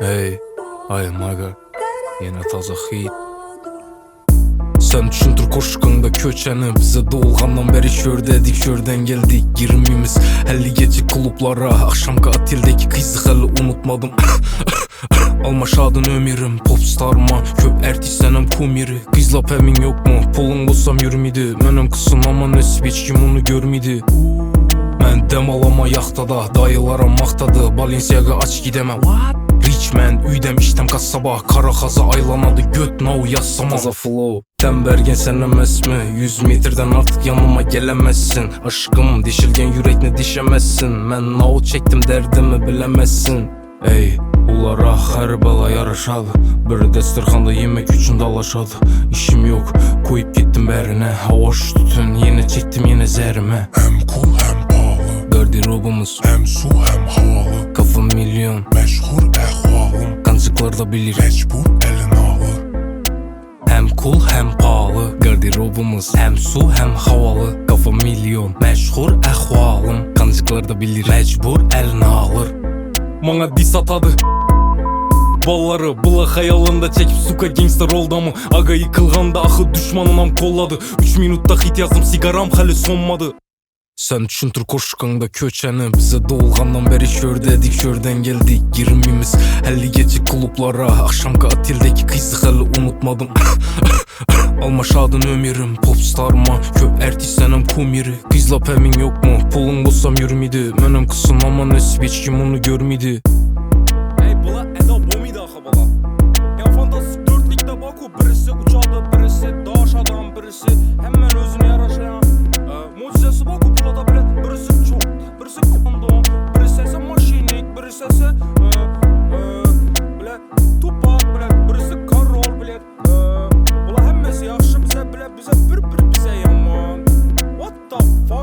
Hey, ay maga, yine taza hit. Sen düşündür koşkanda köçeni. Bize doğulgandan beri şördedik, şörden geldik. Girmemiz 50 gece klublara. Akşamki atildeki kızı hali unutmadım. Almaşadın ömürüm popstarma. Köp artistlenem kumiri. Kızlap emin yok mu? Pulun bulsam yürümedi. Menem kısın ama nesip hiç kim onu görmedi. Ben dem alama yaxtada, dayılara maqtadı. Balenciaga aç gidemem. Rich man, üydem iştem kasaba. Kara xaza aylanadı, göt now yazsama. Taza flow, dem bergen sen emesmi? 100 metrden artık yanıma gelemezsin. Aşkım, dişilgen yürekne dişemezsin. Men now çektim derdimi bilemezsin. Ey, ulara her bala yarışadı. Bir destirxanda yemek üçün dalaşadı. İşim yok, koyup gittim berine. Hoş tutun, yine çektim yine zerime. Hem cool hem pahalı, Garderobumuz hem su hem havalı. kafa milyon, Meşhur ehvalım, kancıklar da bilir. mecbur elini alır. Hem cool hem pahalı. Garderobumuz hem su hem havalı. Kafa milyon, meşhur ehvalım. Kancıklar da bilir, mecbur eline alır. Bana dis atadı balları, bula hayalında çekip suka gangster oldu mu? Aga yıkılganda ahı düşmanınam kolladı. 3 minutta hit yazdım, sigaram hali sonmadı. Sen düşündür koşkanda köçeni. Bize doğulgandan beri şördedik, şörden geldik. Girmemiz 50 gece klublara. Akşamki atildeki kızı hali unutmadım. Almaşadın ömürüm popstarma. Köp artistlenem kumiri. Kızlap emin yok mu? Pulun bulsam yürümedi. Menem kısın ama nesip hiç kim onu görmedi. Ey bula Eda bomida aha bala. Ya fantastik dörtlükte Baku, birisi uçadı, birisi daş adam, birisi hemen özüne yaraşayan. Mucizesi Baku bulada bile, birisi çok, birisi kondom, birisi ise maşinik, birisi ise bile Tupac bile, birisi Karol bile. Bula hemmesi yaxşı bize bile, bize bir bize yaman. What the fuck?